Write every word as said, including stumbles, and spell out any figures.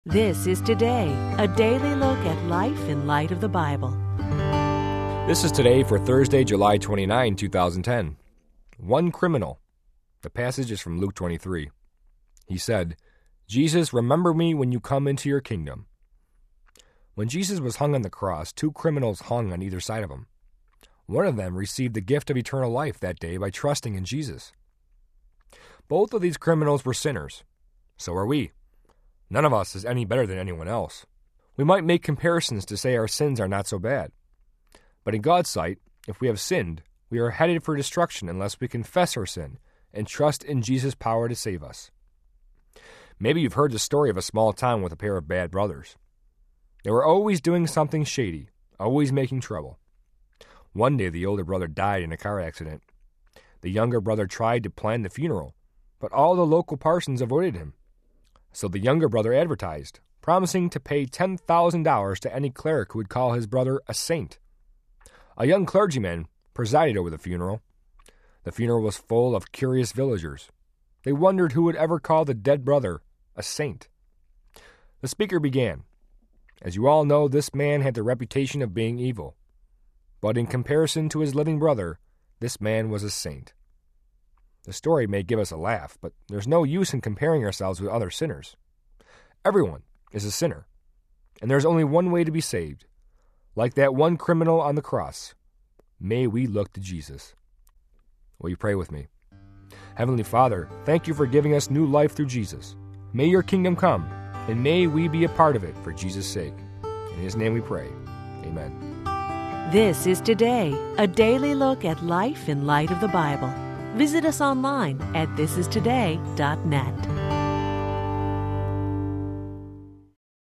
This is Today, a daily look at life in light of the Bible. This is Today for Thursday, July twenty-ninth, twenty ten. One criminal. The passage is from Luke twenty-three. He said, "Jesus, remember me when you come into your kingdom." When Jesus was hung on the cross, two criminals hung on either side of him. One of them received the gift of eternal life that day by trusting in Jesus. Both of these criminals were sinners. So are we. None of us is any better than anyone else. We might make comparisons to say our sins are not so bad. But in God's sight, if we have sinned, we are headed for destruction unless we confess our sin and trust in Jesus' power to save us. Maybe you've heard the story of a small town with a pair of bad brothers. They were always doing something shady, always making trouble. One day the older brother died in a car accident. The younger brother tried to plan the funeral, but all the local parsons avoided him. So the younger brother advertised, promising to pay ten thousand dollars to any cleric who would call his brother a saint. A young clergyman presided over the funeral. The funeral was full of curious villagers. They wondered who would ever call the dead brother a saint. The speaker began, "As you all know, this man had the reputation of being evil. But in comparison to his living brother, this man was a saint." The story may give us a laugh, but there's no use in comparing ourselves with other sinners. Everyone is a sinner, and there's only one way to be saved. Like that one criminal on the cross, may we look to Jesus. Will you pray with me? Heavenly Father, thank you for giving us new life through Jesus. May your kingdom come, and may we be a part of it for Jesus' sake. In his name we pray. Amen. This is Today, a daily look at life in light of the Bible. Visit us online at this is today dot net.